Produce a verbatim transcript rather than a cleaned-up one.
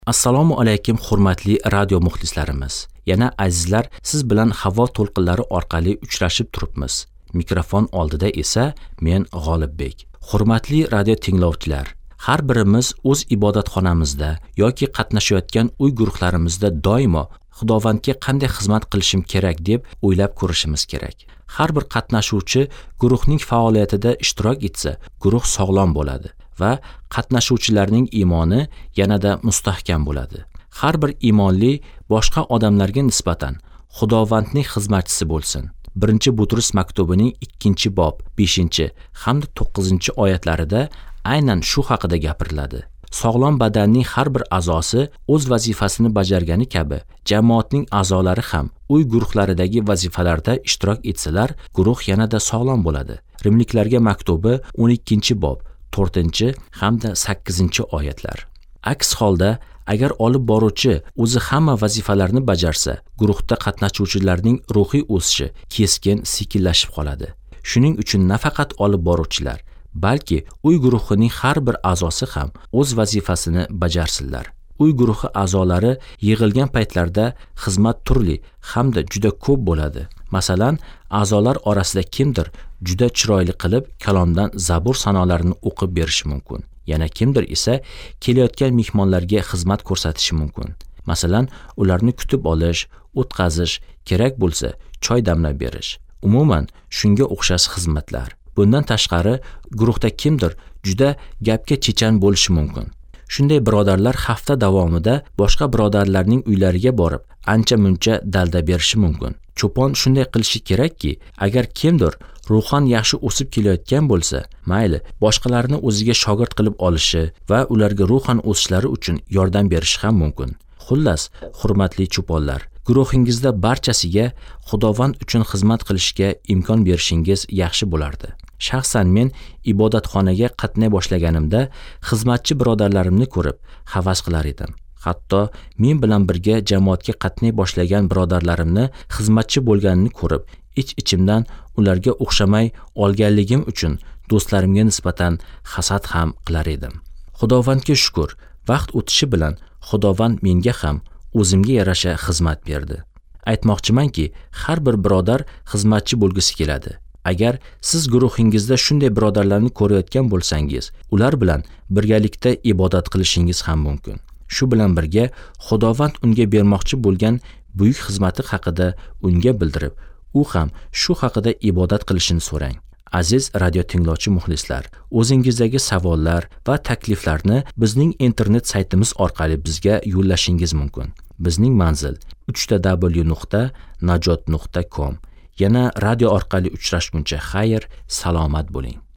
Assalomu alaykum hurmatli radio muxlislarimiz. Yana azizlar, siz bilan havo to'lqinlari orqali uchrashib turibmiz. Mikrofon oldida esa men G'olibbek. Hurmatli radio tinglovchilar, har birimiz o'z ibodatxonamizda yoki qatnashayotgan uy guruhlarimizda doimo Xudovandga qanday xizmat qilishim kerak deb o'ylab ko'rishimiz kerak. Har bir qatnashuvchi guruhning faoliyatida ishtirok etsa, guruh sog'lom bo'ladi va qatnashuvchilarning iymoni yanada mustahkam bo'ladi. Har bir iymonli boshqa odamlarga nisbatan Xudovandning xizmatchisi bo'lsin. birinchi Butrus maktubining ikkinchi bob beshinchi hamda to'qqizinchi oyatlarida aynan shu haqida gapiriladi. Sog'lom badanning har bir a'zosi o'z vazifasini bajargani kabi, jamoatning a'zolari ham uy guruhlaridagi vazifalarda ishtirok etsalar, guruh yanada sog'lom bo'ladi. Rimliklarga maktubi o'n ikkinchi bob to'rtinchi hamda sakkizinchi oyatlar. Aks holda, agar olib boruvchi o'zi hamma vazifalarni bajarsa, guruhda qatnashuvchilarning ruhiy o'sishi keskin sekinlashib qoladi. Shuning uchun nafaqat olib boruvchilar, balki uy guruhining har bir a'zosi ham o'z vazifasini bajarsinlar. Uy guruhi a'zolari yig'ilgan paytlarda xizmat turli hamda juda ko'p bo'ladi. Masalan, a'zolar orasida kimdir juda chiroyli qilib kalomdan zabur sanolarini o'qib berishi mumkin. Yana kimdir esa kelayotgan mehmonlarga xizmat ko'rsatishi mumkin. Masalan, ularni kutib olish, o'tqazish, kerak bo'lsa, choy damlab berish. Umuman, shunga o'xshash xizmatlar. Bundan tashqari, guruhda kimdir juda gapga chechan bo'lishi mumkin. Shunday birodarlar hafta davomida boshqa birodarlarning uylariga borib, ancha-muncha dalda berishi mumkin. Cho'pon shunday qilishi kerakki, agar kimdir ruhan yaxshi o'sib kelayotgan bo'lsa, mayli, boshqalarni o'ziga shogird qilib olishi va ularga ruhan o'sishlari uchun yordam berishi ham mumkin. Xullas, hurmatli cho'ponlar, guruhingizda barchasiga Xudovand uchun xizmat qilishga imkon berishingiz yaxshi bo'lardi. Shaxsan men ibodatxonaga qatnay boshlaganimda xizmatchi birodarlarimni ko'rib havas qilar edim. Hatto men bilan birga jamoatga qatnay boshlagan birodarlarimni xizmatchi bo'lganini ko'rib, ich-ichimdan ularga o'xshamay olganligim uchun do'stlarimga nisbatan hasad ham qilar edim. Xudovandga shukr, vaqt o'tishi bilan Xudovand menga ham o'zimga yarasha xizmat berdi. Aytmoqchimanki, har bir birodar xizmatchi bo'lgisi keladi. Agar siz guruhingizda shunday birodarlarni ko'rayotgan bo'lsangiz, ular bilan birgalikda ibodat qilishingiz ham mumkin. Shu bilan birga Xudovand unga bermoqchi bo'lgan buyuk xizmati haqida unga bildirib, u ham shu haqida ibodat qilishini so'rang. Aziz radio tinglovchi muxlislar, o'zingizdagi savollar va takliflarni bizning internet saytimiz orqali bizga yo'llashingiz mumkin. Bizning manzil uch w nuqta najot nuqta com. Yana radio orqali uchrashguncha xayr, salomat bo'ling.